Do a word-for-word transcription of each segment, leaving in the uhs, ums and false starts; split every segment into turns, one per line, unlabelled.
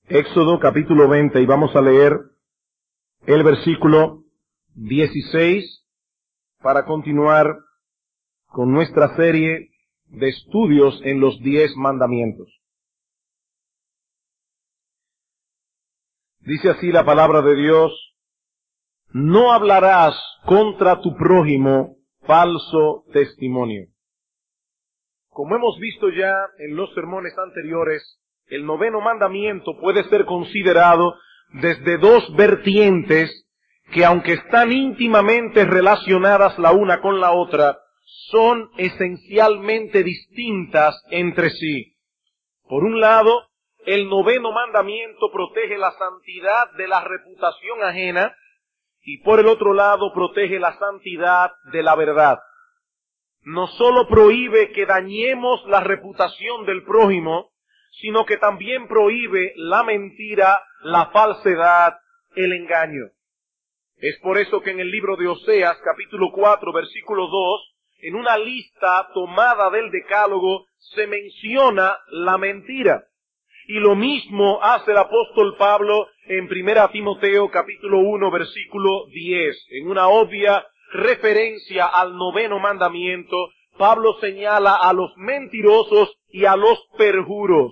Éxodo capítulo veinte, y vamos a leer el versículo dieciséis para continuar con nuestra serie de estudios en los diez mandamientos. Dice así la palabra de Dios: no hablarás contra tu prójimo falso testimonio. Como hemos visto ya en los sermones anteriores, el noveno mandamiento puede ser considerado desde dos vertientes que, aunque están íntimamente relacionadas la una con la otra, son esencialmente distintas entre sí. Por un lado, el noveno mandamiento protege la santidad de la reputación ajena y por el otro lado protege la santidad de la verdad. No solo prohíbe que dañemos la reputación del prójimo, sino que también prohíbe la mentira, la falsedad, el engaño. Es por eso que en el libro de Oseas, capítulo cuatro, versículo dos, en una lista tomada del Decálogo, se menciona la mentira. Y lo mismo hace el apóstol Pablo en primera Timoteo, capítulo uno, versículo diez. En una obvia referencia al noveno mandamiento, Pablo señala a los mentirosos y a los perjuros.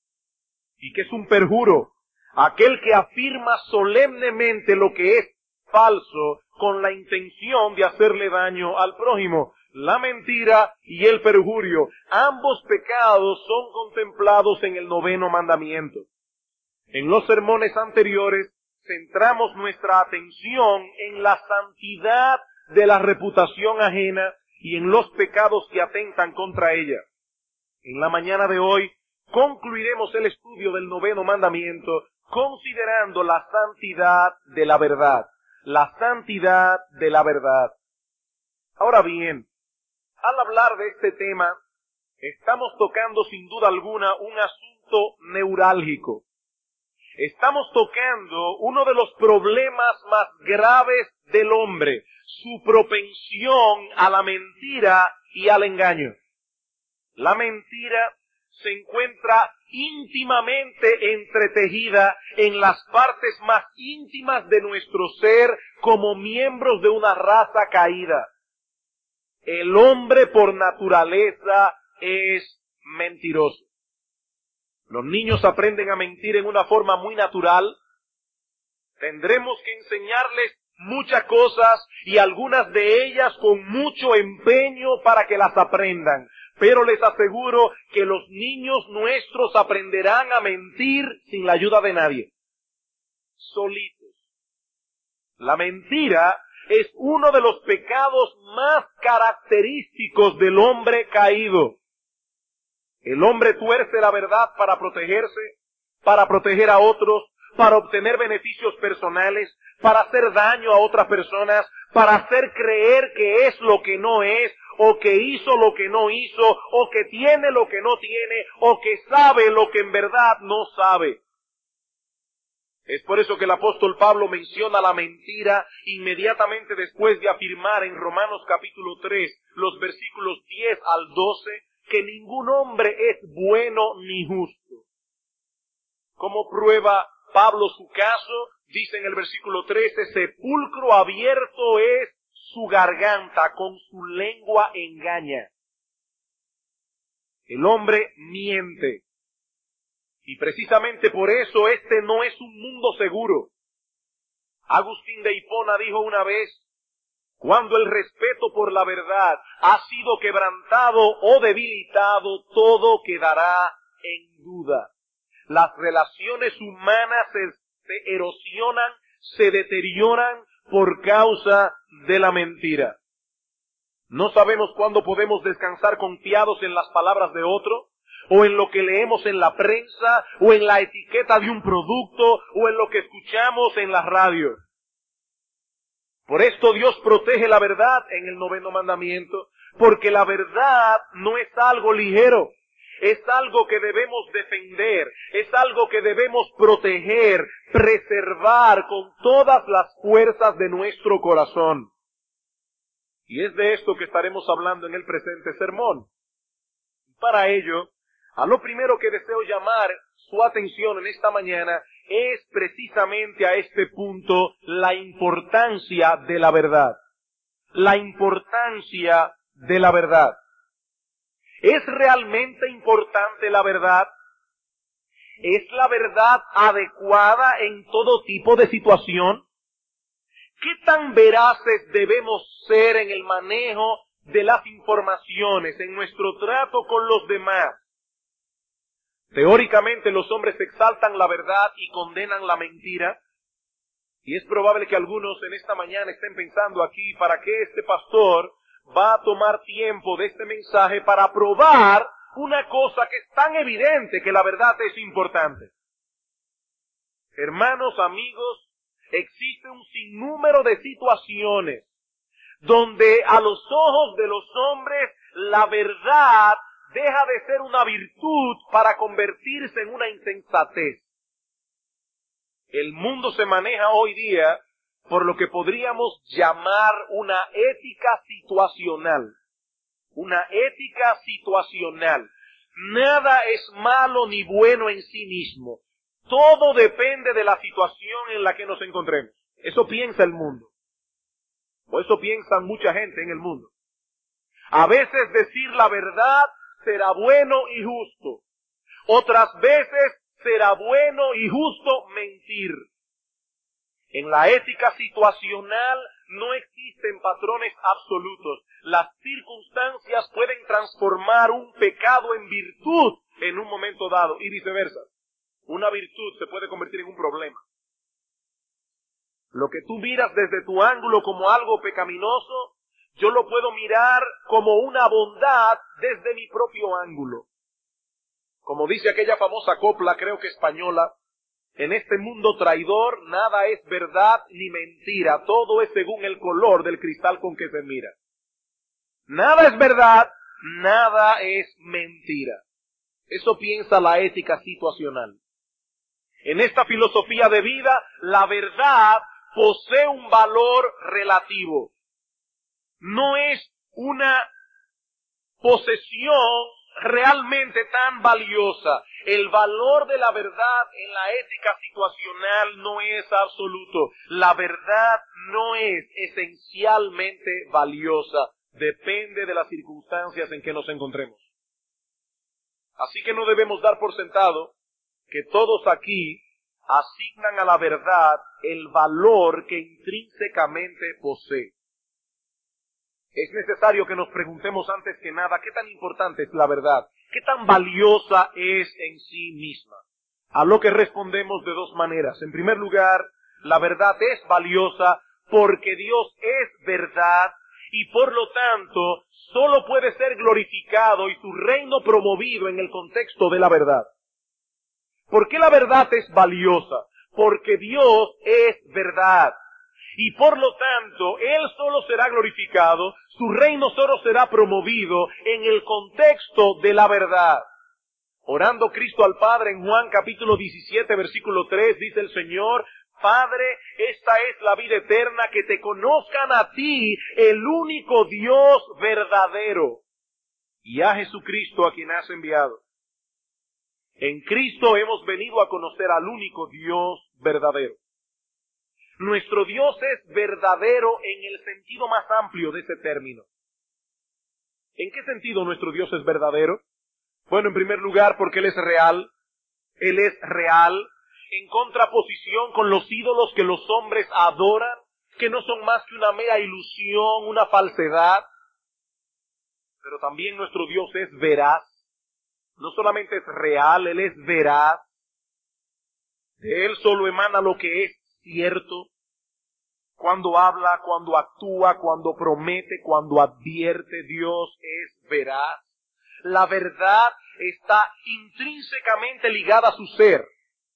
¿Y qué es un perjuro? Aquel que afirma solemnemente lo que es falso con la intención de hacerle daño al prójimo. La mentira y el perjurio, ambos pecados son contemplados en el noveno mandamiento. En los sermones anteriores centramos nuestra atención en la santidad de la reputación ajena y en los pecados que atentan contra ella. En la mañana de hoy concluiremos el estudio del noveno mandamiento considerando la santidad de la verdad. La santidad de la verdad. Ahora bien, al hablar de este tema, estamos tocando sin duda alguna un asunto neurálgico. Estamos tocando uno de los problemas más graves del hombre, su propensión a la mentira y al engaño. La mentira se encuentra íntimamente entretejida en las partes más íntimas de nuestro ser como miembros de una raza caída. El hombre por naturaleza es mentiroso. Los niños aprenden a mentir en una forma muy natural. Tendremos que enseñarles muchas cosas y algunas de ellas con mucho empeño para que las aprendan. Pero les aseguro que los niños nuestros aprenderán a mentir sin la ayuda de nadie. Solitos. La mentira es uno de los pecados más característicos del hombre caído. El hombre tuerce la verdad para protegerse, para proteger a otros, para obtener beneficios personales, para hacer daño a otras personas, para hacer creer que es lo que no es, o que hizo lo que no hizo, o que tiene lo que no tiene, o que sabe lo que en verdad no sabe. Es por eso que el apóstol Pablo menciona la mentira inmediatamente después de afirmar en Romanos capítulo tres, los versículos diez al doce, que ningún hombre es bueno ni justo. Como prueba Pablo su caso, dice en el versículo trece, sepulcro abierto es su garganta, con su lengua engaña. El hombre miente. Y precisamente por eso este no es un mundo seguro. Agustín de Hipona dijo una vez, cuando el respeto por la verdad ha sido quebrantado o debilitado, todo quedará en duda. Las relaciones humanas se, se erosionan, se deterioran por causa de la mentira. No sabemos cuándo podemos descansar confiados en las palabras de otro, o en lo que leemos en la prensa, o en la etiqueta de un producto, o en lo que escuchamos en la radio. Por esto Dios protege la verdad en el noveno mandamiento, porque la verdad no es algo ligero, es algo que debemos defender, es algo que debemos proteger, preservar con todas las fuerzas de nuestro corazón. Y es de esto que estaremos hablando en el presente sermón. Para ello, a lo primero que deseo llamar su su atención en esta mañana es precisamente a este punto, la importancia de la verdad. La importancia de la verdad. ¿Es realmente importante la verdad? ¿Es la verdad adecuada en todo tipo de situación? ¿Qué tan veraces debemos ser en el manejo de las informaciones, en nuestro trato con los demás? Teóricamente los hombres exaltan la verdad y condenan la mentira. Y es probable que algunos en esta mañana estén pensando aquí, ¿para qué este pastor va a tomar tiempo de este mensaje para probar una cosa que es tan evidente que la verdad es importante? Hermanos, amigos, existe un sinnúmero de situaciones donde a los ojos de los hombres la verdad deja de ser una virtud para convertirse en una insensatez. El mundo se maneja hoy día por lo que podríamos llamar una ética situacional. Una ética situacional. Nada es malo ni bueno en sí mismo. Todo depende de la situación en la que nos encontremos. Eso piensa el mundo. O eso piensan mucha gente en el mundo. A veces decir la verdad será bueno y justo. Otras veces será bueno y justo mentir. En la ética situacional no existen patrones absolutos. Las circunstancias pueden transformar un pecado en virtud en un momento dado y viceversa. Una virtud se puede convertir en un problema. Lo que tú miras desde tu ángulo como algo pecaminoso, yo lo puedo mirar como una bondad desde mi propio ángulo. Como dice aquella famosa copla, creo que española, en este mundo traidor nada es verdad ni mentira, todo es según el color del cristal con que se mira. Nada es verdad, nada es mentira. Eso piensa la ética situacional. En esta filosofía de vida, la verdad posee un valor relativo. No es una posesión realmente tan valiosa. El valor de la verdad en la ética situacional no es absoluto. La verdad no es esencialmente valiosa. Depende de las circunstancias en que nos encontremos. Así que no debemos dar por sentado que todos aquí asignan a la verdad el valor que intrínsecamente posee. Es necesario que nos preguntemos antes que nada qué tan importante es la verdad, qué tan valiosa es en sí misma. A lo que respondemos de dos maneras. En primer lugar, la verdad es valiosa porque Dios es verdad y por lo tanto solo puede ser glorificado y su reino promovido en el contexto de la verdad. ¿Por qué la verdad es valiosa? Porque Dios es verdad. Y por lo tanto, Él solo será glorificado, su reino solo será promovido en el contexto de la verdad. Orando Cristo al Padre en Juan capítulo diecisiete, versículo tres, dice el Señor, Padre, esta es la vida eterna, que te conozcan a ti, el único Dios verdadero, y a Jesucristo a quien has enviado. En Cristo hemos venido a conocer al único Dios verdadero. Nuestro Dios es verdadero en el sentido más amplio de ese término. ¿En qué sentido nuestro Dios es verdadero? Bueno, en primer lugar, porque Él es real. Él es real en contraposición con los ídolos que los hombres adoran, que no son más que una mera ilusión, una falsedad. Pero también nuestro Dios es veraz. No solamente es real, Él es veraz. De Él solo emana lo que es cierto. Cuando habla, cuando actúa, cuando promete, cuando advierte, Dios es veraz. La verdad está intrínsecamente ligada a su ser.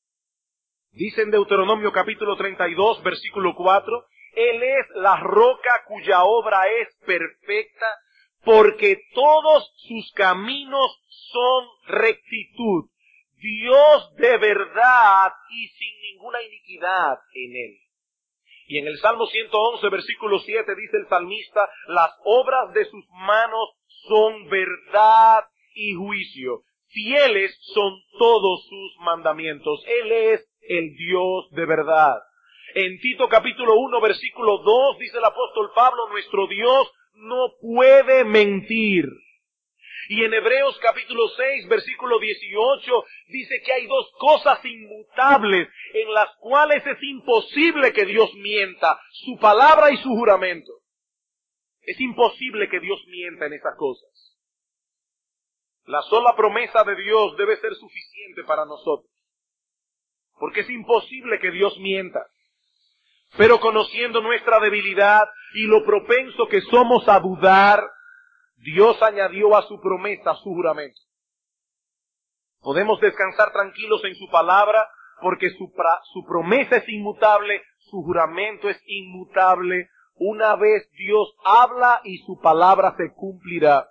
Dice en Deuteronomio capítulo treinta y dos, versículo cuatro, Él es la roca cuya obra es perfecta, porque todos sus caminos son rectitud. Dios de verdad y sin ninguna iniquidad en Él. Y en el Salmo ciento once, versículo siete, dice el salmista, las obras de sus manos son verdad y juicio. fieles son todos sus mandamientos. Él es el Dios de verdad. En Tito capítulo uno, versículo dos, dice el apóstol Pablo, nuestro Dios no puede mentir. Y en Hebreos capítulo seis, versículo dieciocho, dice que hay dos cosas inmutables en las cuales es imposible que Dios mienta, su palabra y su juramento. Es imposible que Dios mienta en esas cosas. La sola promesa de Dios debe ser suficiente para nosotros, porque es imposible que Dios mienta. Pero conociendo nuestra debilidad y lo propenso que somos a dudar, Dios añadió a su promesa su juramento. Podemos descansar tranquilos en su palabra, porque su, pra, su promesa es inmutable, su juramento es inmutable. Una vez Dios habla y su palabra se cumplirá.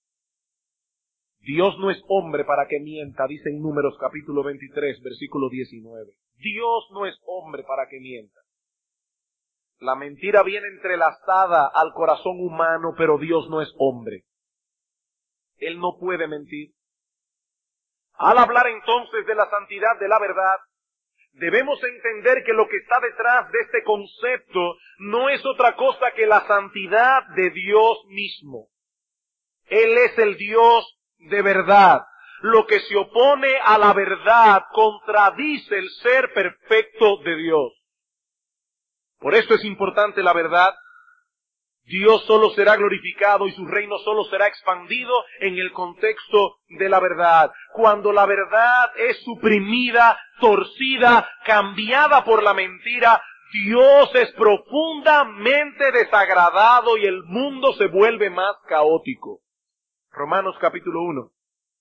Dios no es hombre para que mienta, dice en Números capítulo veintitrés, versículo diecinueve. Dios no es hombre para que mienta. La mentira viene entrelazada al corazón humano, pero Dios no es hombre. Él no puede mentir. Al hablar entonces de la santidad de la verdad, debemos entender que lo que está detrás de este concepto no es otra cosa que la santidad de Dios mismo. Él es el Dios de verdad. Lo que se opone a la verdad contradice el ser perfecto de Dios. Por esto es importante la verdad. Dios solo será glorificado y su reino solo será expandido en el contexto de la verdad. Cuando la verdad es suprimida, torcida, cambiada por la mentira, Dios es profundamente desagradado y el mundo se vuelve más caótico. Romanos capítulo uno.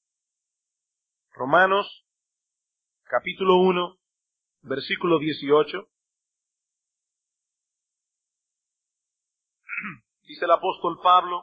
Romanos capítulo uno, versículo dieciocho. Dice el apóstol Pablo,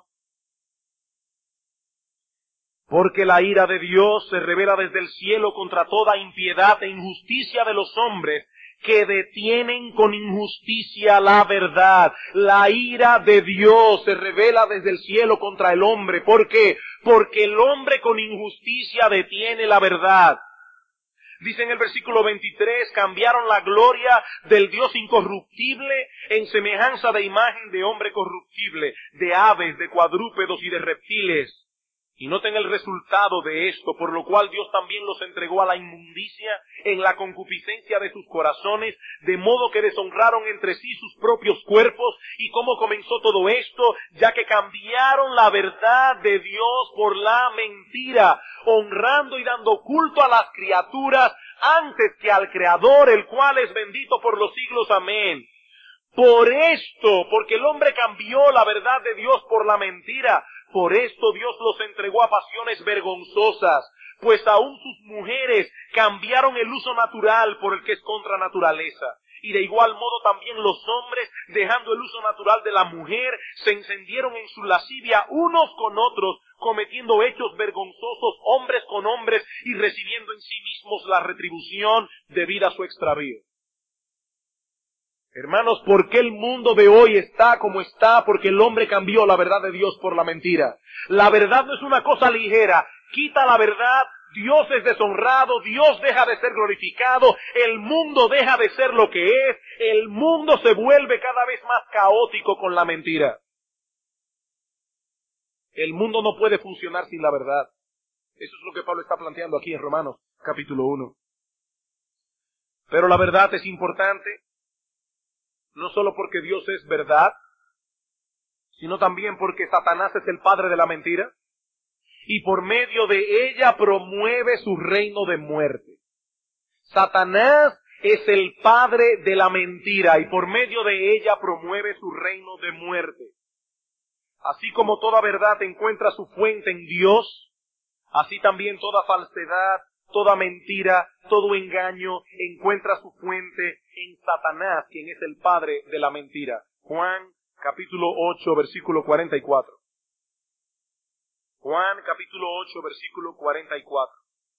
porque la ira de Dios se revela desde el cielo contra toda impiedad e injusticia de los hombres que detienen con injusticia la verdad. La ira de Dios se revela desde el cielo contra el hombre. ¿Por qué? Porque el hombre con injusticia detiene la verdad. Dice en el versículo veintitrés, cambiaron la gloria del Dios incorruptible en semejanza de imagen de hombre corruptible, de aves, de cuadrúpedos y de reptiles. Y noten el resultado de esto, por lo cual Dios también los entregó a la inmundicia en la concupiscencia de sus corazones, de modo que deshonraron entre sí sus propios cuerpos. ¿Y cómo comenzó todo esto? Ya que cambiaron la verdad de Dios por la mentira, honrando y dando culto a las criaturas antes que al Creador, el cual es bendito por los siglos. Amén. Por esto, porque el hombre cambió la verdad de Dios por la mentira, por esto Dios los entregó a pasiones vergonzosas, pues aún sus mujeres cambiaron el uso natural por el que es contra naturaleza. Y de igual modo también los hombres, dejando el uso natural de la mujer, se encendieron en su lascivia unos con otros, cometiendo hechos vergonzosos hombres con hombres y recibiendo en sí mismos la retribución debida a su extravío. Hermanos, ¿por qué el mundo de hoy está como está? Porque el hombre cambió la verdad de Dios por la mentira. La verdad no es una cosa ligera. Quita la verdad, Dios es deshonrado, Dios deja de ser glorificado, el mundo deja de ser lo que es, el mundo se vuelve cada vez más caótico con la mentira. El mundo no puede funcionar sin la verdad. Eso es lo que Pablo está planteando aquí en Romanos capítulo uno. Pero la verdad es importante, no solo porque Dios es verdad, sino también porque Satanás es el padre de la mentira, y por medio de ella promueve su reino de muerte. Satanás es el padre de la mentira, y por medio de ella promueve su reino de muerte. Así como toda verdad encuentra su fuente en Dios, así también toda falsedad, toda mentira, todo engaño encuentra su fuente en Satanás, quien es el padre de la mentira. Juan capítulo ocho, versículo cuarenta y cuatro. Juan capítulo ocho, versículo cuarenta y cuatro.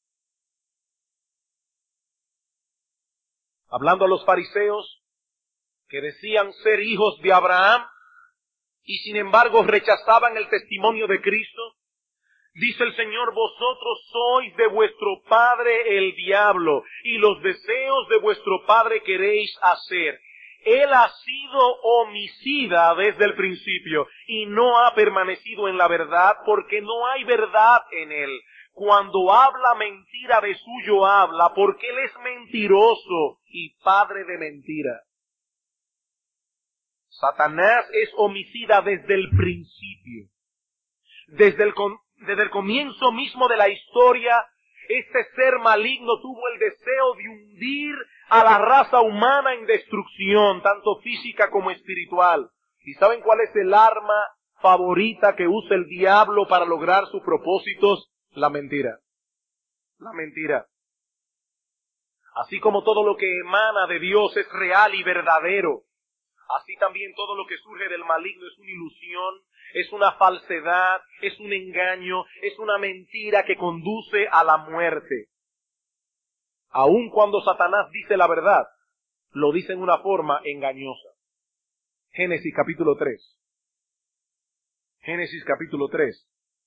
Hablando a los fariseos que decían ser hijos de Abraham y sin embargo rechazaban el testimonio de Cristo, Dice el Señor, vosotros sois de vuestro padre el diablo, y los deseos de vuestro padre queréis hacer. Él ha sido homicida desde el principio, y no ha permanecido en la verdad, porque no hay verdad en él. Cuando habla mentira, de suyo habla, porque él es mentiroso y padre de mentira. Satanás es homicida desde el principio. Desde el, desde el comienzo mismo de la historia, este ser maligno tuvo el deseo de hundir a la raza humana en destrucción, tanto física como espiritual. ¿Y saben cuál es el arma favorita que usa el diablo para lograr sus propósitos? La mentira. La mentira. Así como todo lo que emana de Dios es real y verdadero, así también todo lo que surge del maligno es una ilusión, es una falsedad, es un engaño, es una mentira que conduce a la muerte. Aun cuando Satanás dice la verdad, lo dice en una forma engañosa. Génesis capítulo tres. Génesis capítulo tres.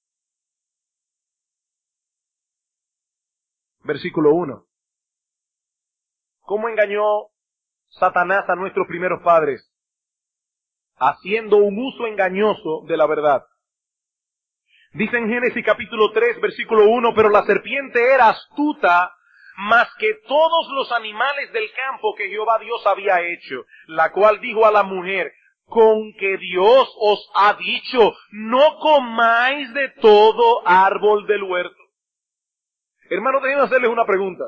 Versículo uno. ¿Cómo engañó Satanás a nuestros primeros padres? Haciendo un uso engañoso de la verdad. Dice en Génesis capítulo tres, versículo uno, pero la serpiente era astuta más que todos los animales del campo que Jehová Dios había hecho, la cual dijo a la mujer, con que Dios os ha dicho, no comáis de todo árbol del huerto. Hermanos, déjenme hacerles una pregunta.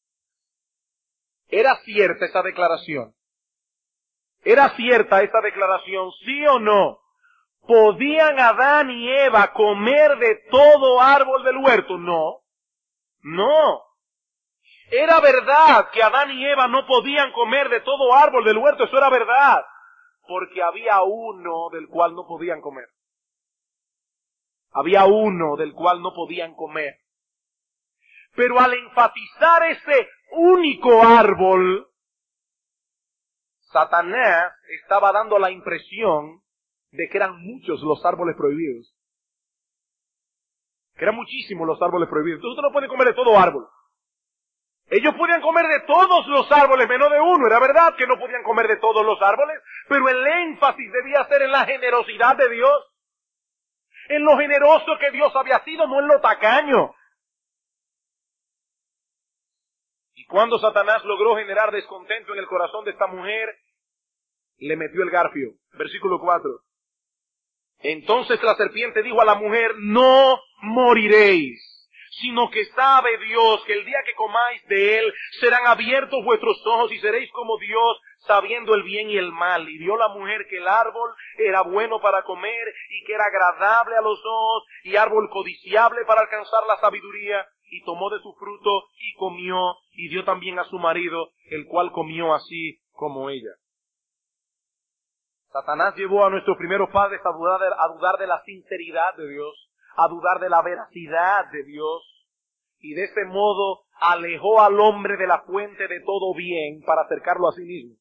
¿Era cierta esa declaración? ¿Era cierta esa declaración, sí o no? ¿Podían Adán y Eva comer de todo árbol del huerto? No. No. Era verdad que Adán y Eva no podían comer de todo árbol del huerto, eso era verdad. Porque había uno del cual no podían comer. Había uno del cual no podían comer. Pero al enfatizar ese único árbol, Satanás estaba dando la impresión de que eran muchos los árboles prohibidos. Que eran muchísimos los árboles prohibidos. Entonces usted no puede comer de todo árbol. Ellos podían comer de todos los árboles, menos de uno. Era verdad que no podían comer de todos los árboles, pero el énfasis debía ser en la generosidad de Dios. En lo generoso que Dios había sido, no en lo tacaño. Y cuando Satanás logró generar descontento en el corazón de esta mujer, le metió el garfio. Versículo cuatro. Entonces la serpiente dijo a la mujer, no moriréis, sino que sabe Dios que el día que comáis de él serán abiertos vuestros ojos y seréis como Dios, sabiendo el bien y el mal. Y vio la mujer que el árbol era bueno para comer y que era agradable a los ojos y árbol codiciable para alcanzar la sabiduría. Y tomó de su fruto y comió y dio también a su marido, el cual comió así como ella. Satanás llevó a nuestros primeros padres a dudar, de, a dudar de la sinceridad de Dios, a dudar de la veracidad de Dios, y de ese modo alejó al hombre de la fuente de todo bien para acercarlo a sí mismo,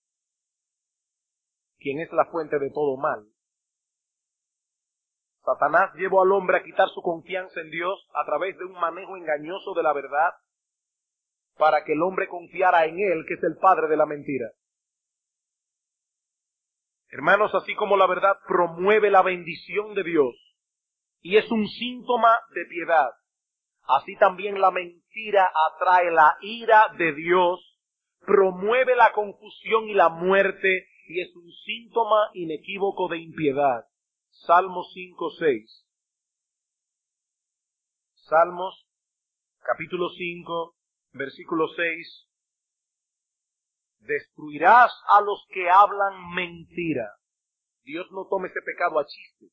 quien es la fuente de todo mal. Satanás llevó al hombre a quitar su confianza en Dios a través de un manejo engañoso de la verdad, para que el hombre confiara en él, que es el padre de la mentira. Hermanos, así como la verdad promueve la bendición de Dios y es un síntoma de piedad, así también la mentira atrae la ira de Dios, promueve la confusión y la muerte y es un síntoma inequívoco de impiedad. Salmos cinco, seis. Salmos, capítulo cinco, versículo seis. Destruirás a los que hablan mentira. Dios no tome ese pecado a chiste.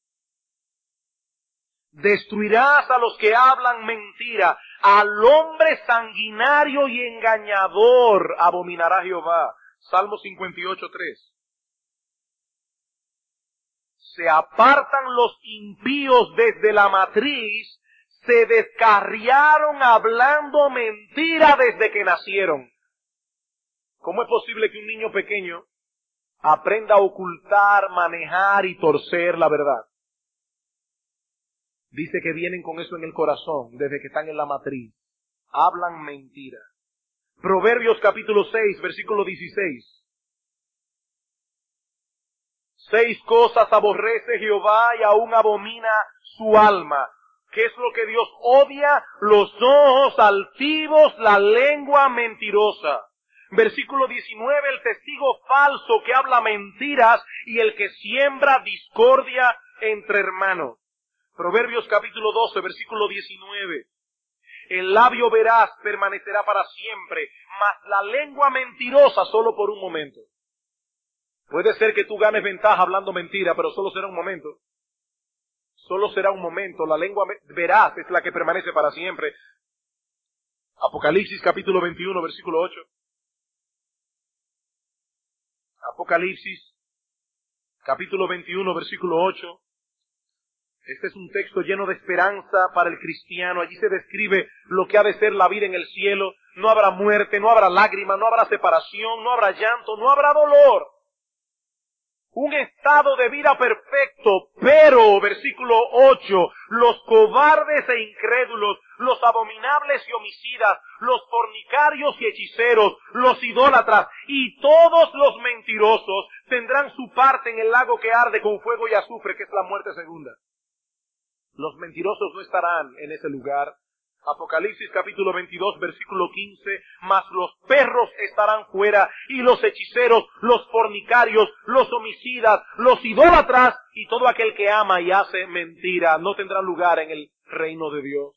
Destruirás a los que hablan mentira. Al hombre sanguinario y engañador abominará Jehová. Salmo cincuenta y ocho, tres. Se apartan los impíos desde la matriz, se descarriaron hablando mentira desde que nacieron. ¿Cómo es posible que un niño pequeño aprenda a ocultar, manejar y torcer la verdad? Dice que vienen con eso en el corazón desde que están en la matriz. Hablan mentira. Proverbios capítulo seis, versículo dieciséis. Seis cosas aborrece Jehová y aún abomina su alma. ¿Qué es lo que Dios odia? Los ojos altivos, la lengua mentirosa. Versículo diecinueve, el testigo falso que habla mentiras y el que siembra discordia entre hermanos. Proverbios capítulo doce, versículo diecinueve. El labio veraz permanecerá para siempre, mas la lengua mentirosa solo por un momento. Puede ser que tú ganes ventaja hablando mentira, pero solo será un momento. Solo será un momento. La lengua veraz es la que permanece para siempre. Apocalipsis capítulo veintiuno, versículo ocho. Apocalipsis capítulo veintiuno, versículo ocho. Este es un texto lleno de esperanza para el cristiano. Allí se describe lo que ha de ser la vida en el cielo. No habrá muerte, no habrá lágrima, no habrá separación, no habrá llanto, no habrá dolor. Un estado de vida perfecto, pero, versículo ocho, los cobardes e incrédulos, los abominables y homicidas, los fornicarios y hechiceros, los idólatras y todos los mentirosos tendrán su parte en el lago que arde con fuego y azufre, que es la muerte segunda. Los mentirosos no estarán en ese lugar. Apocalipsis capítulo veintidós, versículo quince, mas los perros estarán fuera, y los hechiceros, los fornicarios, los homicidas, los idólatras, y todo aquel que ama y hace mentira, no tendrán lugar en el reino de Dios.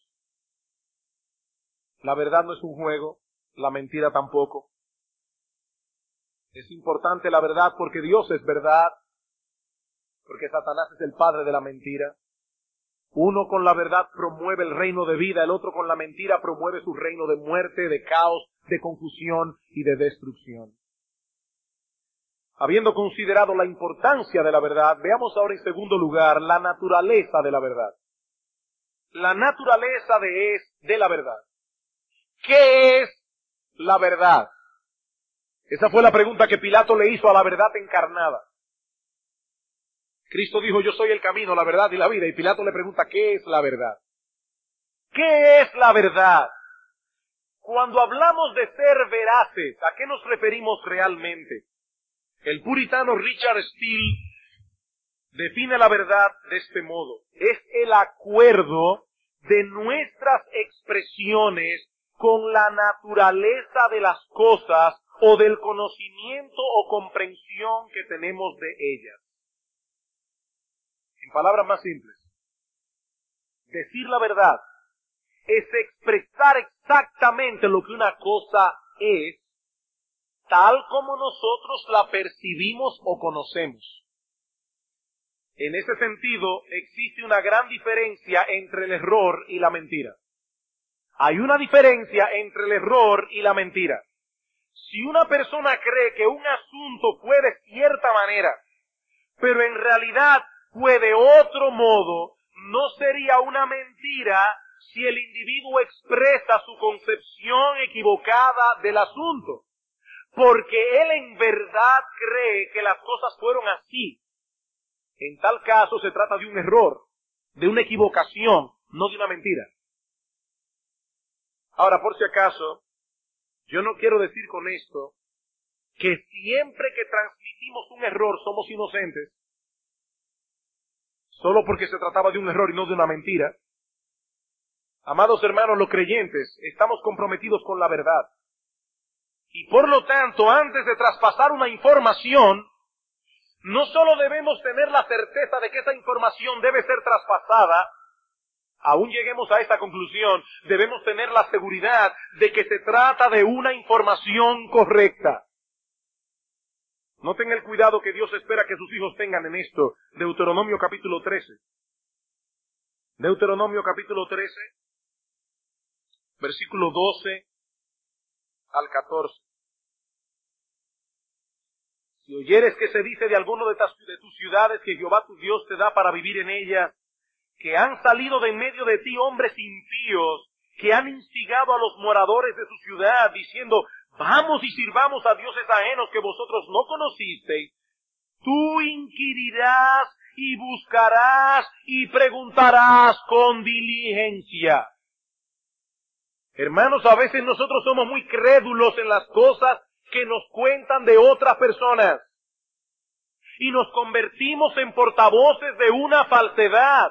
La verdad no es un juego, la mentira tampoco. Es importante la verdad porque Dios es verdad, porque Satanás es el padre de la mentira. Uno con la verdad promueve el reino de vida, el otro con la mentira promueve su reino de muerte, de caos, de confusión y de destrucción. Habiendo considerado la importancia de la verdad, veamos ahora en segundo lugar la naturaleza de la verdad. La naturaleza de, es, de la verdad. ¿Qué es la verdad? Esa fue la pregunta que Pilato le hizo a la verdad encarnada. Cristo dijo, yo soy el camino, la verdad y la vida. Y Pilato le pregunta, ¿qué es la verdad? ¿Qué es la verdad? Cuando hablamos de ser veraces, ¿a qué nos referimos realmente? El puritano Richard Steele define la verdad de este modo. Es el acuerdo de nuestras expresiones con la naturaleza de las cosas o del conocimiento o comprensión que tenemos de ellas. En palabras más simples, decir la verdad es expresar exactamente lo que una cosa es, tal como nosotros la percibimos o conocemos. En ese sentido, existe una gran diferencia entre el error y la mentira. Hay una diferencia entre el error y la mentira. Si una persona cree que un asunto fue de cierta manera, pero en realidad fue de otro modo, no sería una mentira si el individuo expresa su concepción equivocada del asunto, porque él en verdad cree que las cosas fueron así. En tal caso se trata de un error, de una equivocación, no de una mentira. Ahora, por si acaso, yo no quiero decir con esto que siempre que transmitimos un error somos inocentes, solo porque se trataba de un error y no de una mentira. Amados hermanos, los creyentes estamos comprometidos con la verdad. Y por lo tanto, antes de traspasar una información, no solo debemos tener la certeza de que esa información debe ser traspasada, aún lleguemos a esta conclusión, debemos tener la seguridad de que se trata de una información correcta. Noten el cuidado que Dios espera que sus hijos tengan en esto. Deuteronomio capítulo trece. Deuteronomio capítulo trece, versículo doce al catorce. Si oyeres que se dice de alguno de tus ciudades que Jehová tu Dios te da para vivir en ellas, que han salido de en medio de ti hombres impíos, que han instigado a los moradores de su ciudad, diciendo, vamos y sirvamos a dioses ajenos que vosotros no conocisteis, tú inquirirás y buscarás y preguntarás con diligencia. Hermanos, a veces nosotros somos muy crédulos en las cosas que nos cuentan de otras personas y nos convertimos en portavoces de una falsedad.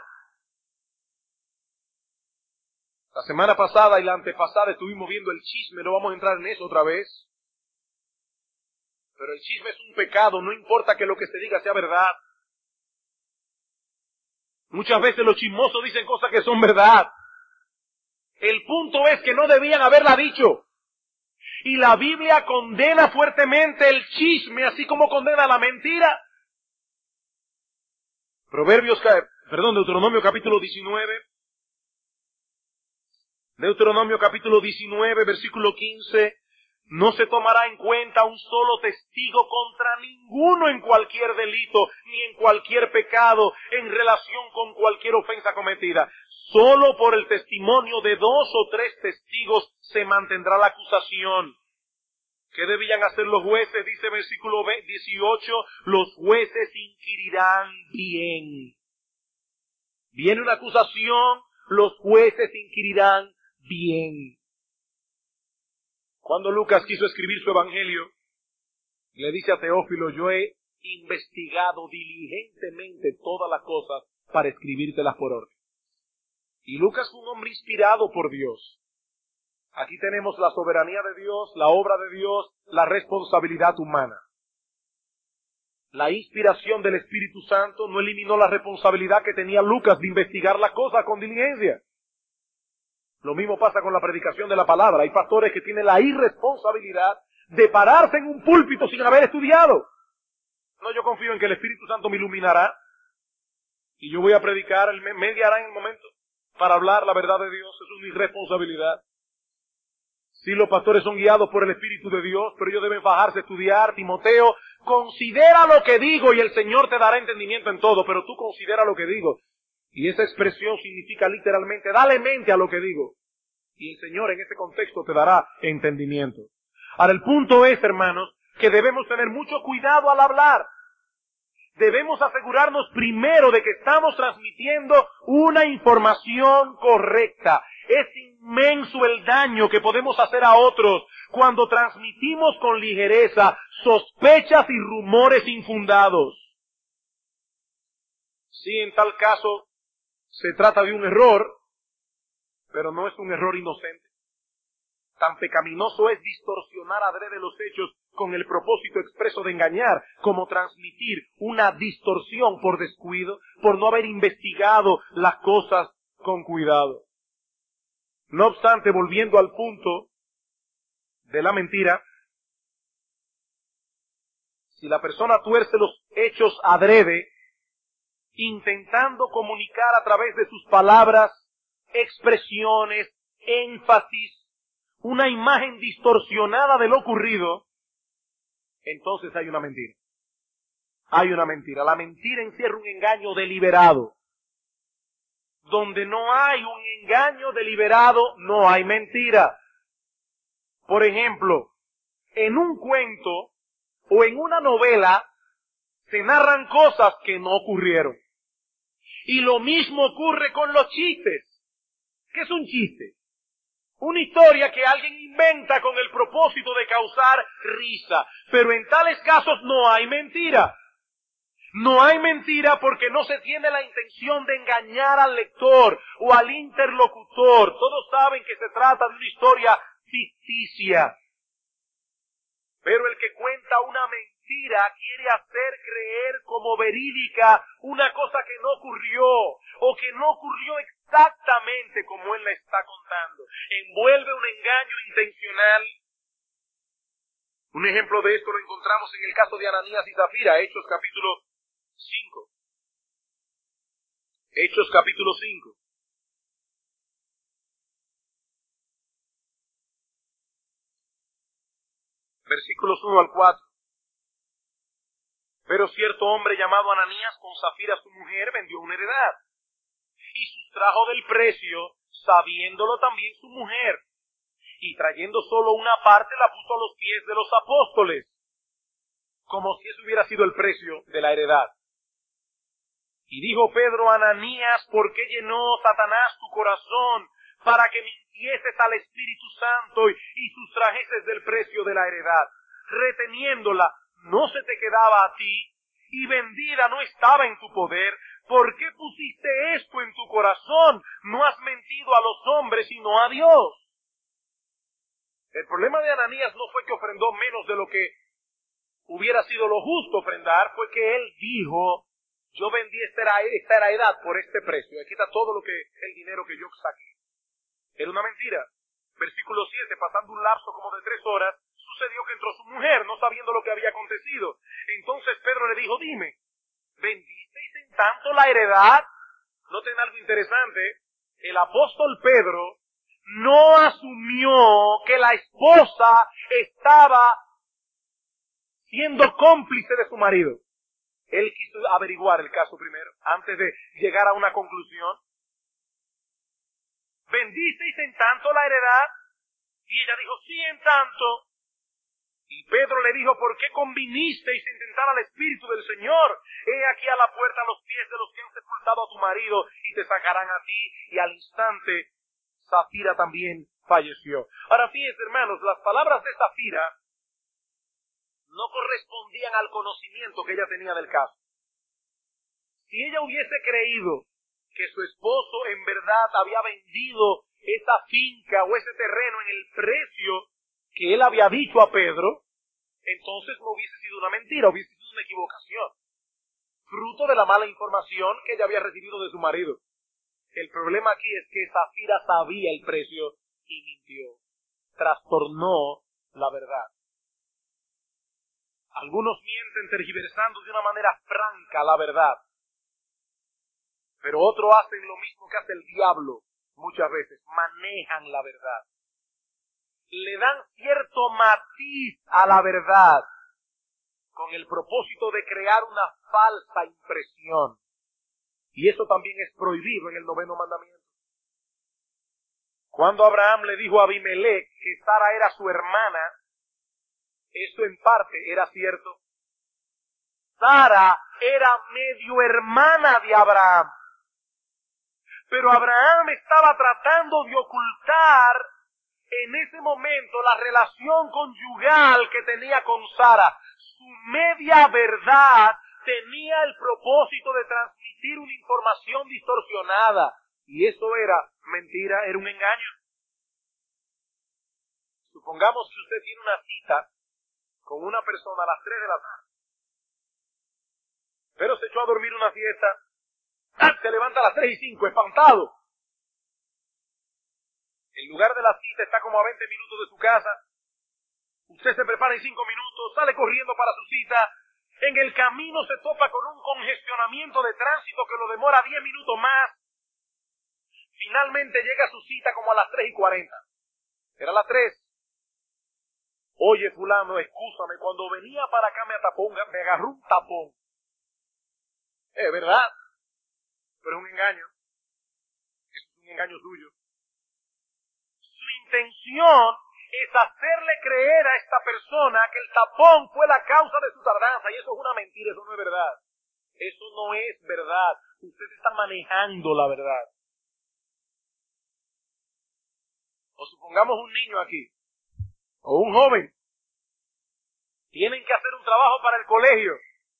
La semana pasada y la antepasada estuvimos viendo el chisme, no vamos a entrar en eso otra vez. Pero el chisme es un pecado, no importa que lo que se diga sea verdad. Muchas veces los chismosos dicen cosas que son verdad. El punto es que no debían haberla dicho. Y la Biblia condena fuertemente el chisme, así como condena la mentira. Proverbios, perdón, Deuteronomio capítulo diecinueve. Deuteronomio capítulo diecinueve, versículo quince. No se tomará en cuenta un solo testigo contra ninguno en cualquier delito, ni en cualquier pecado, en relación con cualquier ofensa cometida. Solo por el testimonio de dos o tres testigos se mantendrá la acusación. ¿Qué debían hacer los jueces? Dice versículo dieciocho, los jueces inquirirán bien. Viene una acusación, los jueces inquirirán bien. Cuando Lucas quiso escribir su evangelio, le dice a Teófilo, yo he investigado diligentemente todas las cosas para escribírtelas por orden. Y Lucas fue un hombre inspirado por Dios. Aquí tenemos la soberanía de Dios, la obra de Dios, la responsabilidad humana. La inspiración del Espíritu Santo no eliminó la responsabilidad que tenía Lucas de investigar la cosa con diligencia. Lo mismo pasa con la predicación de la palabra. Hay pastores que tienen la irresponsabilidad de pararse en un púlpito sin haber estudiado. No, yo confío en que el Espíritu Santo me iluminará y yo voy a predicar, él me mediará en el momento para hablar la verdad de Dios. Es una irresponsabilidad. Sí, los pastores son guiados por el Espíritu de Dios, pero ellos deben fajarse a estudiar. Timoteo, considera lo que digo y el Señor te dará entendimiento en todo, pero tú considera lo que digo. Y esa expresión significa literalmente, dale mente a lo que digo. Y el Señor en ese contexto te dará entendimiento. Ahora el punto es, hermanos, que debemos tener mucho cuidado al hablar. Debemos asegurarnos primero de que estamos transmitiendo una información correcta. Es inmenso el daño que podemos hacer a otros cuando transmitimos con ligereza sospechas y rumores infundados. Sí, en tal caso se trata de un error, pero no es un error inocente. Tan pecaminoso es distorsionar adrede los hechos con el propósito expreso de engañar, como transmitir una distorsión por descuido, por no haber investigado las cosas con cuidado. No obstante, volviendo al punto de la mentira, si la persona tuerce los hechos adrede, intentando comunicar a través de sus palabras, expresiones, énfasis, una imagen distorsionada de lo ocurrido, entonces hay una mentira. Hay una mentira. La mentira encierra un engaño deliberado. Donde no hay un engaño deliberado, no hay mentira. Por ejemplo, en un cuento o en una novela se narran cosas que no ocurrieron. Y lo mismo ocurre con los chistes. ¿Qué es un chiste? Una historia que alguien inventa con el propósito de causar risa. Pero en tales casos no hay mentira. No hay mentira porque no se tiene la intención de engañar al lector o al interlocutor. Todos saben que se trata de una historia ficticia. Pero el que cuenta una mentira quiere hacer creer como verídica una cosa que no ocurrió o que no ocurrió exactamente como él la está contando. Envuelve un engaño intencional. Un ejemplo de esto lo encontramos en el caso de Ananías y Zafira, Hechos capítulo cinco. Hechos capítulo cinco. Versículos uno al cuatro. Pero cierto hombre llamado Ananías con Zafira su mujer vendió una heredad y sustrajo del precio, sabiéndolo también su mujer, y trayendo solo una parte la puso a los pies de los apóstoles, como si eso hubiera sido el precio de la heredad. Y dijo Pedro a Ananías, ¿por qué llenó Satanás tu corazón para que mintieses al Espíritu Santo y, y sustrajeses del precio de la heredad? Reteniéndola, no se te quedaba a ti, y vendida no estaba en tu poder. ¿Por qué pusiste esto en tu corazón? No has mentido a los hombres, sino a Dios. El problema de Ananías no fue que ofrendó menos de lo que hubiera sido lo justo ofrendar, fue que él dijo, yo vendí esta, esta heredad por este precio, aquí está todo lo que, el dinero que yo saqué. Era una mentira. Versículo siete, pasando un lapso como de tres horas, sucedió que entró su mujer, no sabiendo lo que había acontecido. Entonces Pedro le dijo, dime, ¿vendisteis en tanto la heredad? Noten algo interesante, el apóstol Pedro no asumió que la esposa estaba siendo cómplice de su marido. Él quiso averiguar el caso primero, antes de llegar a una conclusión. ¿Vendisteis en tanto la heredad? Y ella dijo, sí, en tanto. Y Pedro le dijo, ¿por qué convinisteis en tentar al Espíritu del Señor? He aquí a la puerta los pies de los que han sepultado a tu marido, y te sacarán a ti. Y al instante, Zafira también falleció. Ahora fíjense, hermanos, las palabras de Zafira no correspondían al conocimiento que ella tenía del caso. Si ella hubiese creído que su esposo en verdad había vendido esa finca o ese terreno en el precio que él había dicho a Pedro, entonces no hubiese sido una mentira, hubiese sido una equivocación, fruto de la mala información que ella había recibido de su marido. El problema aquí es que Zafira sabía el precio y mintió, trastornó la verdad. Algunos mienten tergiversando de una manera franca la verdad, pero otros hacen lo mismo que hace el diablo muchas veces, manejan la verdad. Le dan cierto matiz a la verdad con el propósito de crear una falsa impresión. Y eso también es prohibido en el noveno mandamiento. Cuando Abraham le dijo a Abimelech que Sara era su hermana, esto en parte era cierto. Sara era medio hermana de Abraham. Pero Abraham estaba tratando de ocultar en ese momento la relación conyugal que tenía con Sara. Su media verdad tenía el propósito de transmitir una información distorsionada. Y eso era mentira, era un engaño. Supongamos que usted tiene una cita con una persona a las tres de la tarde, pero se echó a dormir una siesta. ¡Ah! Se levanta a las tres y cinco, espantado. El lugar de la cita está como a veinte minutos de su casa. Usted se prepara en cinco minutos, sale corriendo para su cita. En el camino se topa con un congestionamiento de tránsito que lo demora diez minutos más. Finalmente llega a su cita como a las tres y cuarenta. Era las tres. Oye, fulano, excúsame, cuando venía para acá me atapó, me agarró un tapón. Es verdad, pero es un engaño. Es un engaño suyo. Su intención es hacerle creer a esta persona que el tapón fue la causa de su tardanza, y eso es una mentira, eso no es verdad. Eso no es verdad. Usted está manejando la verdad. O supongamos un niño aquí, o un joven, tienen que hacer un trabajo para el colegio,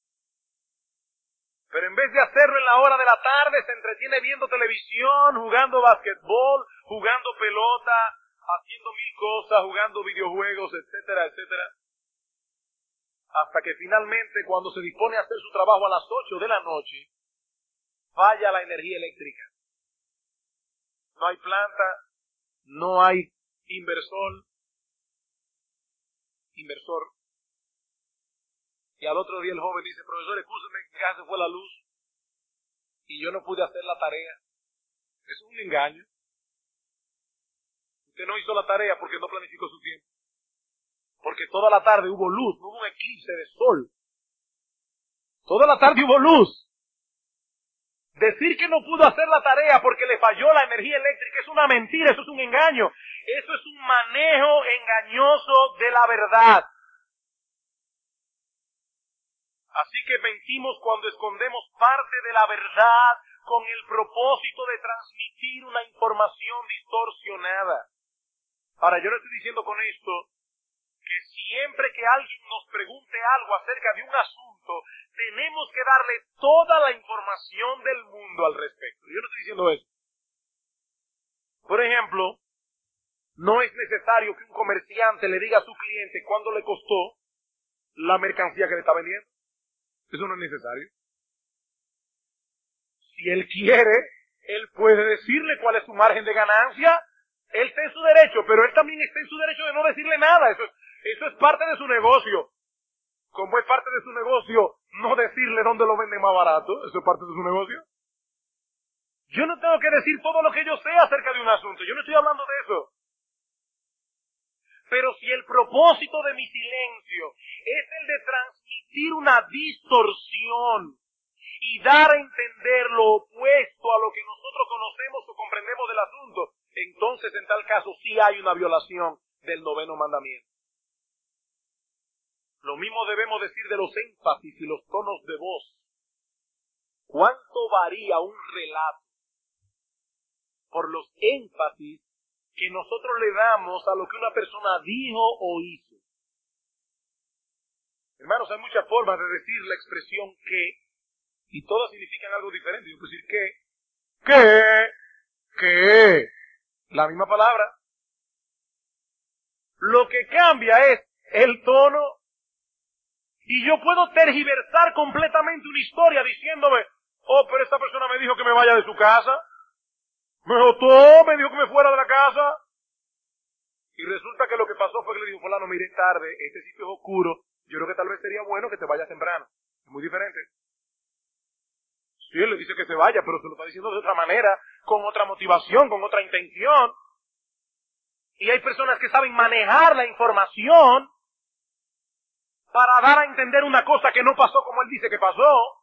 pero en vez de hacerlo en la hora de la tarde, se entretiene viendo televisión, jugando basquetbol, jugando pelota, haciendo mil cosas, jugando videojuegos, etcétera, etcétera. Hasta que finalmente, cuando se dispone a hacer su trabajo a las ocho de la noche, falla la energía eléctrica. No hay planta, no hay inversor, inversor. Y al otro día el joven dice, profesor, escúcheme, que ya se fue la luz y yo no pude hacer la tarea. Eso es un engaño. Usted no hizo la tarea porque no planificó su tiempo. Porque toda la tarde hubo luz, no hubo un eclipse de sol. Toda la tarde hubo luz. Decir que no pudo hacer la tarea porque le falló la energía eléctrica es una mentira, eso es un engaño. Eso es un manejo engañoso de la verdad. Así que mentimos cuando escondemos parte de la verdad con el propósito de transmitir una información distorsionada. Ahora, yo no estoy diciendo con esto que siempre que alguien nos pregunte algo acerca de un asunto, tenemos que darle toda la información del mundo al respecto. Yo no estoy diciendo eso. Por ejemplo, no es necesario que un comerciante le diga a su cliente cuánto le costó la mercancía que le está vendiendo. Eso no es necesario. Si él quiere, él puede decirle cuál es su margen de ganancia. Él está en su derecho, pero él también está en su derecho de no decirle nada. Eso es, eso es parte de su negocio. Como es parte de su negocio no decirle dónde lo venden más barato, eso es parte de su negocio. Yo no tengo que decir todo lo que yo sé acerca de un asunto. Yo no estoy hablando de eso. Pero si el propósito de mi silencio es el de transmitir una distorsión y dar a entender lo opuesto a lo que nosotros conocemos o comprendemos del asunto, entonces en tal caso sí hay una violación del noveno mandamiento. Lo mismo debemos decir de los énfasis y los tonos de voz. ¿Cuánto varía un relato por los énfasis que nosotros le damos a lo que una persona dijo o hizo? Hermanos, hay muchas formas de decir la expresión que, y todas significan algo diferente. Yo puedo decir que, que, que, la misma palabra. Lo que cambia es el tono, y yo puedo tergiversar completamente una historia diciéndome, oh, pero esta persona me dijo que me vaya de su casa, me jotó, me dijo que me fuera de la casa, y resulta que lo que pasó fue que le dijo, fulano, mire, tarde, este sitio es oscuro, yo creo que tal vez sería bueno que te vayas temprano. Es muy diferente. Sí, él le dice que se vaya, pero se lo está diciendo de otra manera, con otra motivación, con otra intención. Y hay personas que saben manejar la información para dar a entender una cosa que no pasó como él dice que pasó.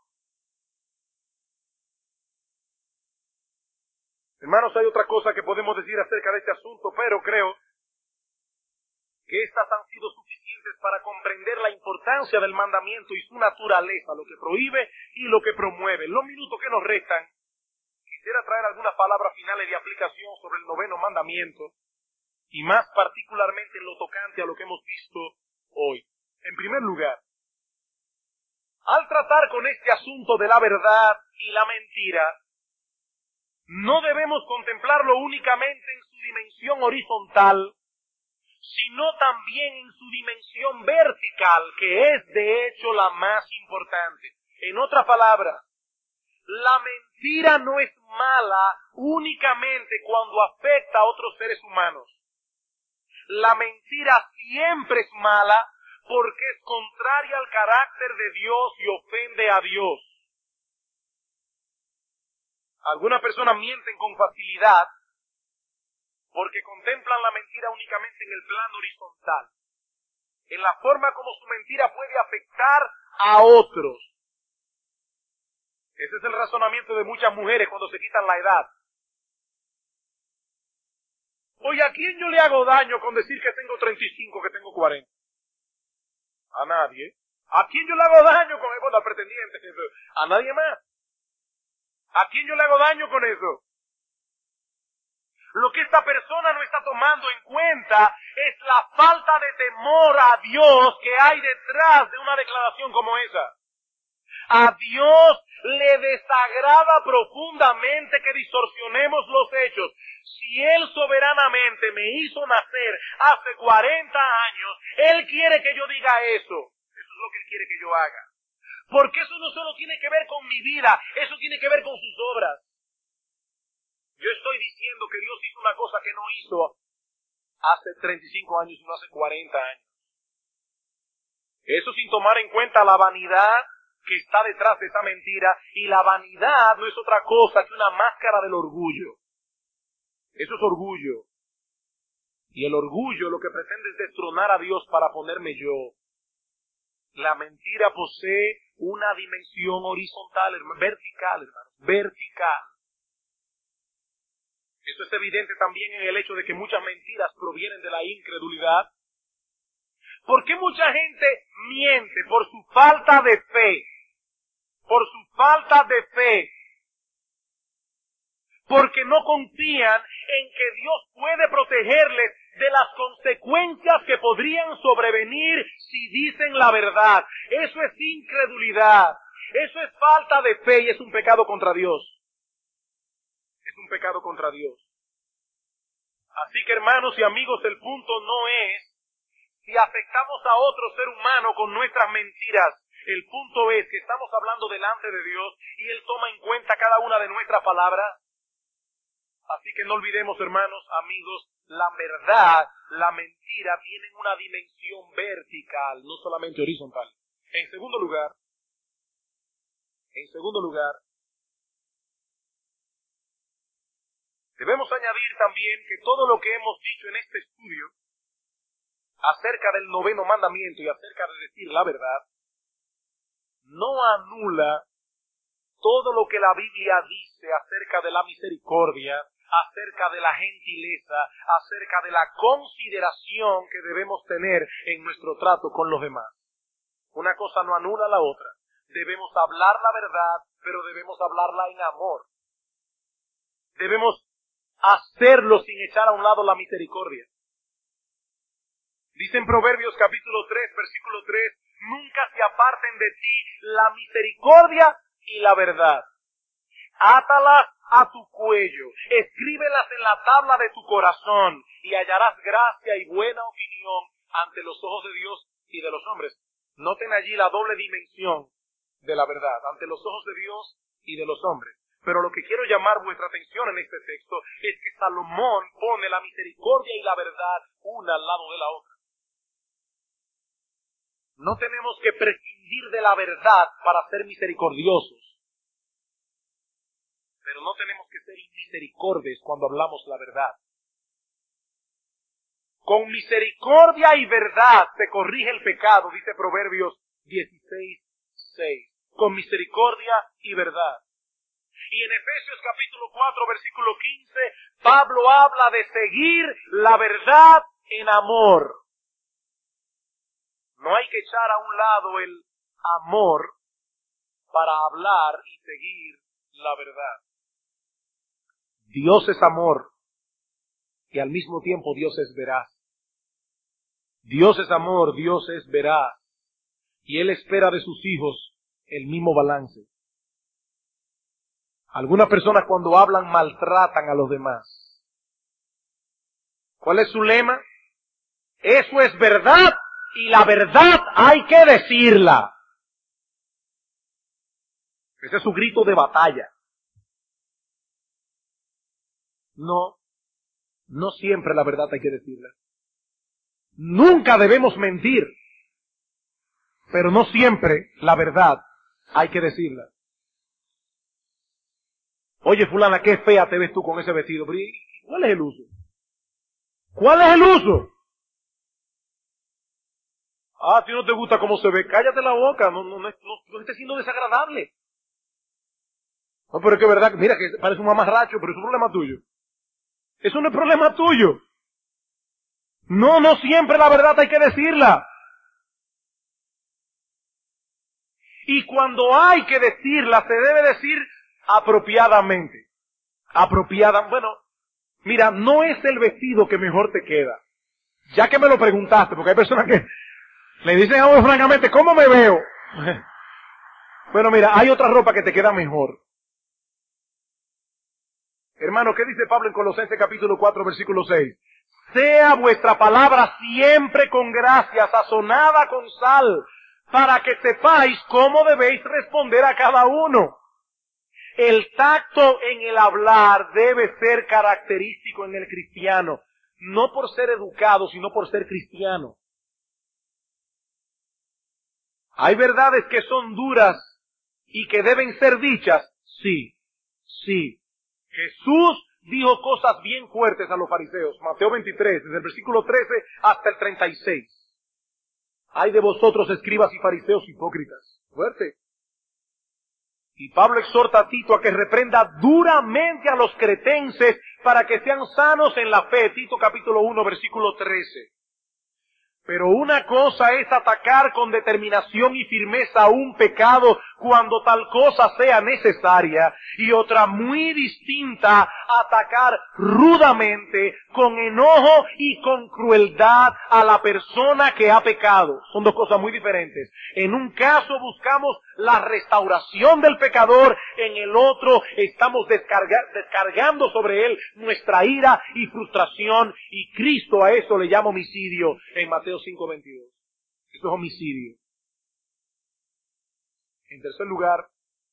Hermanos, hay otra cosa que podemos decir acerca de este asunto, pero creo que estas han sido suficientes para comprender la importancia del mandamiento y su naturaleza, lo que prohíbe y lo que promueve. En los minutos que nos restan, quisiera traer algunas palabras finales de aplicación sobre el noveno mandamiento, y más particularmente en lo tocante a lo que hemos visto hoy. En primer lugar, al tratar con este asunto de la verdad y la mentira, no debemos contemplarlo únicamente en su dimensión horizontal, sino también en su dimensión vertical, que es de hecho la más importante. En otras palabras, la mentira no es mala únicamente cuando afecta a otros seres humanos. La mentira siempre es mala porque es contraria al carácter de Dios y ofende a Dios. Algunas personas mienten con facilidad porque contemplan la mentira únicamente en el plano horizontal, en la forma como su mentira puede afectar a otros. Ese es el razonamiento de muchas mujeres cuando se quitan la edad. Oye, ¿a quién yo le hago daño con decir que tengo treinta y cinco, que tengo cuarenta? A nadie. ¿A quién yo le hago daño con eso? Bueno, pretendiente. A nadie más. ¿A quién yo le hago daño con eso? Lo que esta persona no está tomando en cuenta es la falta de temor a Dios que hay detrás de una declaración como esa. A Dios le desagrada profundamente que distorsionemos los hechos. Si Él soberanamente me hizo nacer hace cuarenta años, Él quiere que yo diga eso. Eso es lo que Él quiere que yo haga. Porque eso no solo tiene que ver con mi vida, eso tiene que ver con sus obras. Yo estoy diciendo que Dios hizo una cosa que no hizo hace treinta y cinco años, sino hace cuarenta años. Eso sin tomar en cuenta la vanidad que está detrás de esa mentira, y la vanidad no es otra cosa que una máscara del orgullo. Eso es orgullo. Y el orgullo lo que pretende es destronar a Dios para ponerme yo. La mentira posee una dimensión horizontal, hermano, vertical, hermano, vertical. Eso es evidente también en el hecho de que muchas mentiras provienen de la incredulidad. ¿Por qué mucha gente miente por su falta de fe, por su falta de fe, porque no confían en que Dios puede protegerles de las consecuencias que podrían sobrevenir si dicen la verdad. Eso es incredulidad, eso es falta de fe y es un pecado contra Dios. Es un pecado contra Dios. Así que, hermanos y amigos, el punto no es si afectamos a otro ser humano con nuestras mentiras. El punto es que estamos hablando delante de Dios y Él toma en cuenta cada una de nuestras palabras. Así que no olvidemos, hermanos, amigos, la verdad, la mentira tienen una dimensión vertical, no solamente horizontal. En segundo lugar, en segundo lugar, debemos añadir también que todo lo que hemos dicho en este estudio acerca del noveno mandamiento y acerca de decir la verdad, no anula todo lo que la Biblia dice acerca de la misericordia, acerca de la gentileza, acerca de la consideración que debemos tener en nuestro trato con los demás. Una cosa no anula la otra. Debemos hablar la verdad, pero debemos hablarla en amor. Debemos hacerlo sin echar a un lado la misericordia. Dice en Proverbios capítulo tres, versículo tres, nunca se aparten de ti la misericordia y la verdad. Átalas a tu cuello, escríbelas en la tabla de tu corazón y hallarás gracia y buena opinión ante los ojos de Dios y de los hombres. Noten allí la doble dimensión de la verdad, ante los ojos de Dios y de los hombres. Pero lo que quiero llamar vuestra atención en este texto es que Salomón pone la misericordia y la verdad una al lado de la otra. No tenemos que prescindir de la verdad para ser misericordiosos. Pero no tenemos que ser inmisericordes cuando hablamos la verdad. Con misericordia y verdad se corrige el pecado, dice Proverbios dieciséis, seis. Con misericordia y verdad. Y en Efesios capítulo cuatro, versículo quince, Pablo habla de seguir la verdad en amor. No hay que echar a un lado el amor para hablar y seguir la verdad. Dios es amor y al mismo tiempo Dios es veraz. Dios es amor, Dios es veraz y Él espera de sus hijos el mismo balance. Algunas personas cuando hablan maltratan a los demás. ¿Cuál es su lema? Eso es verdad y la verdad hay que decirla. Ese es su grito de batalla. No, no siempre la verdad hay que decirla. Nunca debemos mentir, pero no siempre la verdad hay que decirla. Oye, fulana, qué fea te ves tú con ese vestido. ¿Cuál es el uso? ¿Cuál es el uso? Ah, a ti no te gusta cómo se ve. Cállate la boca. No, no, no, no, no estés siendo desagradable. No, pero es que es verdad, mira que parece un mamarracho, pero es un problema tuyo. Eso no es problema tuyo. No, no siempre la verdad hay que decirla. Y cuando hay que decirla, se debe decir apropiadamente. Apropiada, bueno, mira, no es el vestido que mejor te queda. Ya que me lo preguntaste, porque hay personas que le dicen a uno francamente, ¿cómo me veo? Bueno, mira, hay otra ropa que te queda mejor. Hermano, ¿qué dice Pablo en Colosenses capítulo cuatro, versículo seis? Sea vuestra palabra siempre con gracia, sazonada con sal, para que sepáis cómo debéis responder a cada uno. El tacto en el hablar debe ser característico en el cristiano, no por ser educado, sino por ser cristiano. ¿Hay verdades que son duras y que deben ser dichas? Sí, sí. Jesús dijo cosas bien fuertes a los fariseos. Mateo veintitrés, desde el versículo trece hasta el treinta y seis. Ay de vosotros, escribas y fariseos hipócritas. Fuerte. Y Pablo exhorta a Tito a que reprenda duramente a los cretenses para que sean sanos en la fe. Tito capítulo uno, versículo trece. Pero una cosa es atacar con determinación y firmeza un pecado cuando tal cosa sea necesaria, y otra muy distinta, atacar rudamente, con enojo y con crueldad a la persona que ha pecado. Son dos cosas muy diferentes. En un caso buscamos la restauración del pecador, en el otro estamos descarga- descargando sobre él nuestra ira y frustración, y Cristo a eso le llama homicidio en Mateo cinco veintidós. Eso es homicidio. En tercer lugar,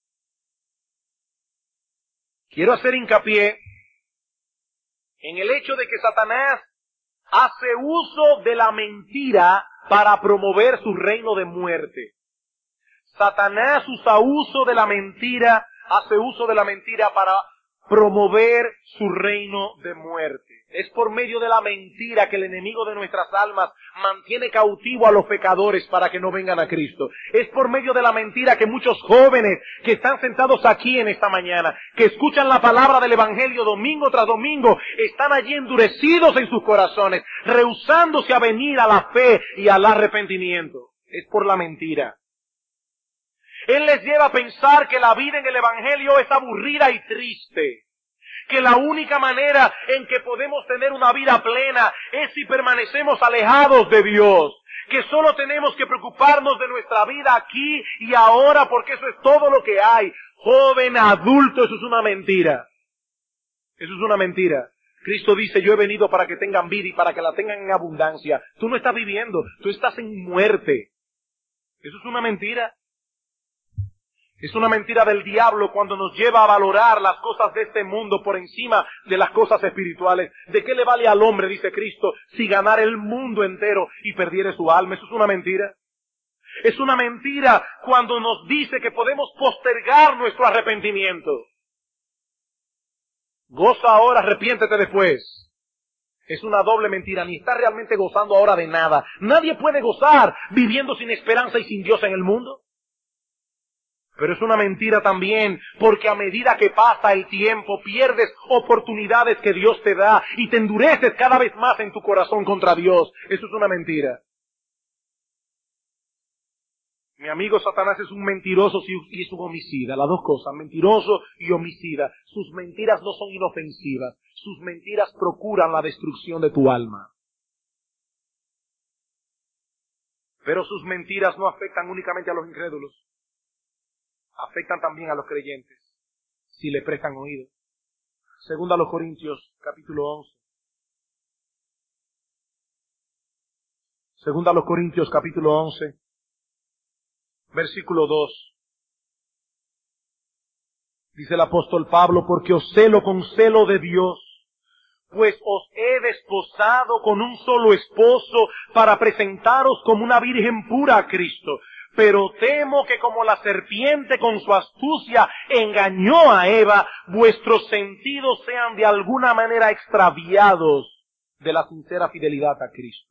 quiero hacer hincapié en el hecho de que Satanás hace uso de la mentira para promover su reino de muerte. Satanás usa uso de la mentira, hace uso de la mentira para promover su reino de muerte. Es por medio de la mentira que el enemigo de nuestras almas mantiene cautivo a los pecadores para que no vengan a Cristo. Es por medio de la mentira que muchos jóvenes que están sentados aquí en esta mañana, que escuchan la palabra del Evangelio domingo tras domingo, están allí endurecidos en sus corazones, rehusándose a venir a la fe y al arrepentimiento. Es por la mentira. Él les lleva a pensar que la vida en el Evangelio es aburrida y triste, que la única manera en que podemos tener una vida plena es si permanecemos alejados de Dios, que solo tenemos que preocuparnos de nuestra vida aquí y ahora porque eso es todo lo que hay. Joven, adulto, eso es una mentira. Eso es una mentira. Cristo dice, yo he venido para que tengan vida y para que la tengan en abundancia. Tú no estás viviendo, tú estás en muerte. Eso es una mentira. Es una mentira del diablo cuando nos lleva a valorar las cosas de este mundo por encima de las cosas espirituales. ¿De qué le vale al hombre, dice Cristo, si ganara el mundo entero y perdiere su alma? Eso es una mentira. Es una mentira cuando nos dice que podemos postergar nuestro arrepentimiento. Goza ahora, arrepiéntete después. Es una doble mentira, ni estás realmente gozando ahora de nada. Nadie puede gozar viviendo sin esperanza y sin Dios en el mundo. Pero es una mentira también, porque a medida que pasa el tiempo, pierdes oportunidades que Dios te da y te endureces cada vez más en tu corazón contra Dios. Eso es una mentira. Mi amigo Satanás es un mentiroso y es un homicida, las dos cosas, mentiroso y homicida. Sus mentiras no son inofensivas, sus mentiras procuran la destrucción de tu alma. Pero sus mentiras no afectan únicamente a los incrédulos. Afectan también a los creyentes, si le prestan oído. Segunda a los Corintios, capítulo once. Segunda a los Corintios, capítulo once, versículo dos. Dice el apóstol Pablo, porque os celo con celo de Dios, pues os he desposado con un solo esposo para presentaros como una virgen pura a Cristo. Pero temo que como la serpiente con su astucia engañó a Eva, vuestros sentidos sean de alguna manera extraviados de la sincera fidelidad a Cristo.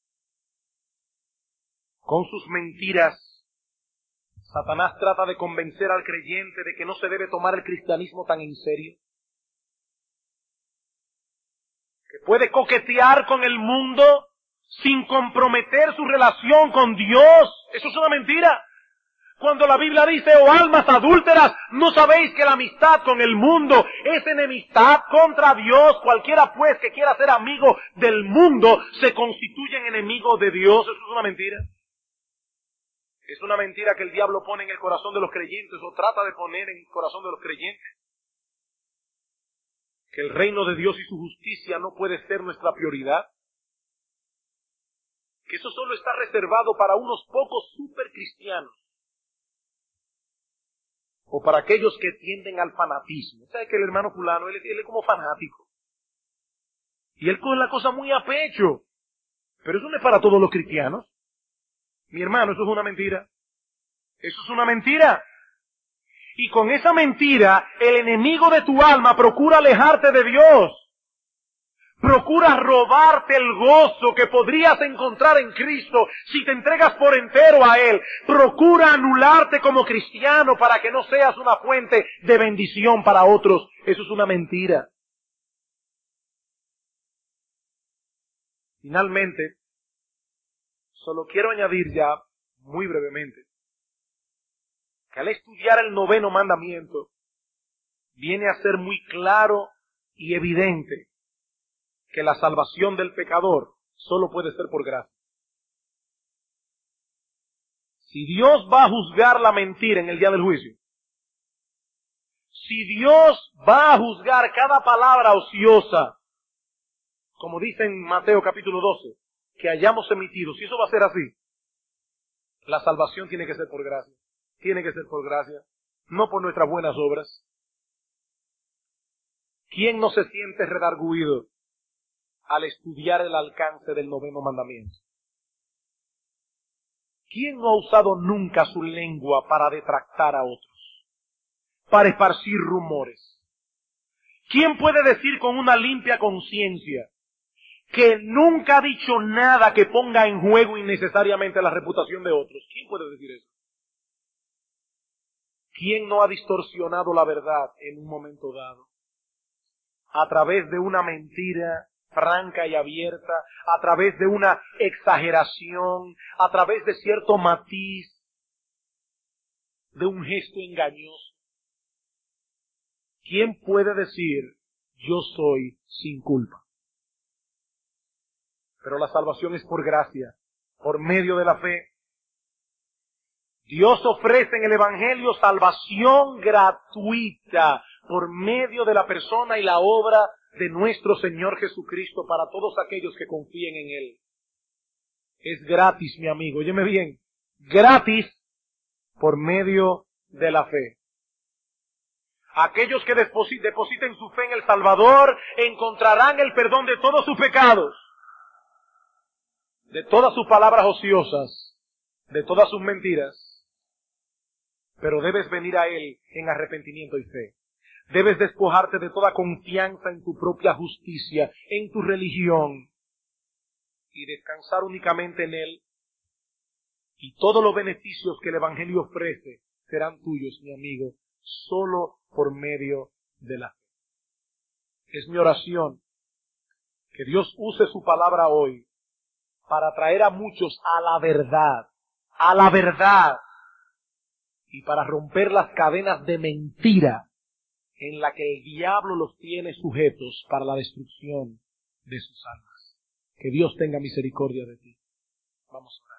Con sus mentiras, Satanás trata de convencer al creyente de que no se debe tomar el cristianismo tan en serio, que puede coquetear con el mundo sin comprometer su relación con Dios. Eso es una mentira. Cuando la Biblia dice, oh almas adúlteras, ¿no sabéis que la amistad con el mundo es enemistad contra Dios? Cualquiera pues que quiera ser amigo del mundo se constituye en enemigo de Dios. Eso es una mentira. Es una mentira que el diablo pone en el corazón de los creyentes o trata de poner en el corazón de los creyentes. Que el reino de Dios y su justicia no puede ser nuestra prioridad. Que eso solo está reservado para unos pocos supercristianos. O para aquellos que tienden al fanatismo. ¿Sabe que el hermano fulano, él, él es como fanático? Y él coge la cosa muy a pecho. Pero eso no es para todos los cristianos. Mi hermano, eso es una mentira. Eso es una mentira. Y con esa mentira, el enemigo de tu alma procura alejarte de Dios. Procura robarte el gozo que podrías encontrar en Cristo si te entregas por entero a Él. Procura anularte como cristiano para que no seas una fuente de bendición para otros. Eso es una mentira. Finalmente, Solo quiero añadir ya, muy brevemente, que al estudiar el noveno mandamiento, viene a ser muy claro y evidente que la salvación del pecador solo puede ser por gracia. Si Dios va a juzgar la mentira en el día del juicio, si Dios va a juzgar cada palabra ociosa, como dice en Mateo capítulo doce, que hayamos emitido, si eso va a ser así, la salvación tiene que ser por gracia, tiene que ser por gracia, no por nuestras buenas obras. ¿Quién no se siente redarguido al estudiar el alcance del noveno mandamiento? ¿Quién no ha usado nunca su lengua para detractar a otros, para esparcir rumores? ¿Quién puede decir con una limpia conciencia que nunca ha dicho nada que ponga en juego innecesariamente la reputación de otros? ¿Quién puede decir eso? ¿Quién no ha distorsionado la verdad en un momento dado? A través de una mentira franca y abierta, a través de una exageración, a través de cierto matiz, de un gesto engañoso. ¿Quién puede decir, yo soy sin culpa? Pero la salvación es por gracia, por medio de la fe. Dios ofrece en el Evangelio salvación gratuita por medio de la persona y la obra de nuestro Señor Jesucristo para todos aquellos que confíen en Él. Es gratis, mi amigo, óyeme bien, gratis por medio de la fe. Aquellos que depositen su fe en el Salvador encontrarán el perdón de todos sus pecados, de todas sus palabras ociosas, de todas sus mentiras. Pero debes venir a Él en arrepentimiento y fe. Debes despojarte de toda confianza en tu propia justicia, en tu religión, y descansar únicamente en Él. Y todos los beneficios que el Evangelio ofrece serán tuyos, mi amigo, solo por medio de la fe. Es mi oración que Dios use su palabra hoy para traer a muchos a la verdad, a la verdad, y para romper las cadenas de mentira en la que el diablo los tiene sujetos para la destrucción de sus almas. Que Dios tenga misericordia de ti. Vamos a orar.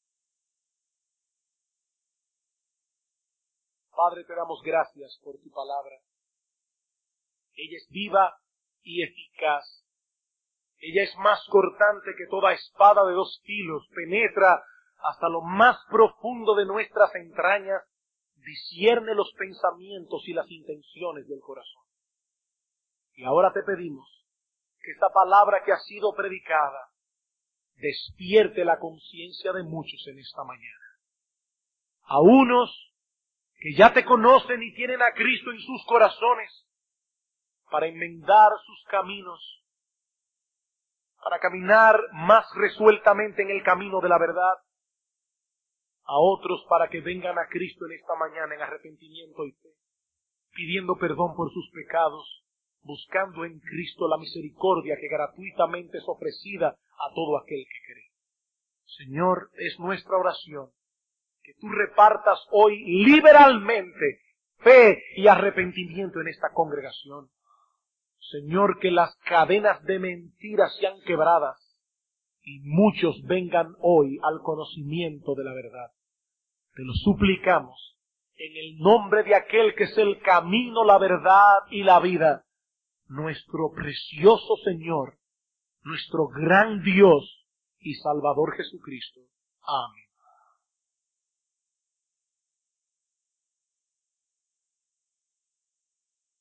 Padre, te damos gracias por tu palabra. Ella es viva y eficaz. Ella es más cortante que toda espada de dos filos, penetra hasta lo más profundo de nuestras entrañas, discierne los pensamientos y las intenciones del corazón. Y ahora te pedimos que esta palabra que ha sido predicada despierte la conciencia de muchos en esta mañana. A unos que ya te conocen y tienen a Cristo en sus corazones para enmendar sus caminos, para caminar más resueltamente en el camino de la verdad. A otros para que vengan a Cristo en esta mañana en arrepentimiento y fe, pidiendo perdón por sus pecados, buscando en Cristo la misericordia que gratuitamente es ofrecida a todo aquel que cree. Señor, es nuestra oración que tú repartas hoy liberalmente fe y arrepentimiento en esta congregación. Señor, que las cadenas de mentiras sean quebradas y muchos vengan hoy al conocimiento de la verdad. Te lo suplicamos en el nombre de aquel que es el camino, la verdad y la vida, nuestro precioso Señor, nuestro gran Dios y Salvador Jesucristo. Amén.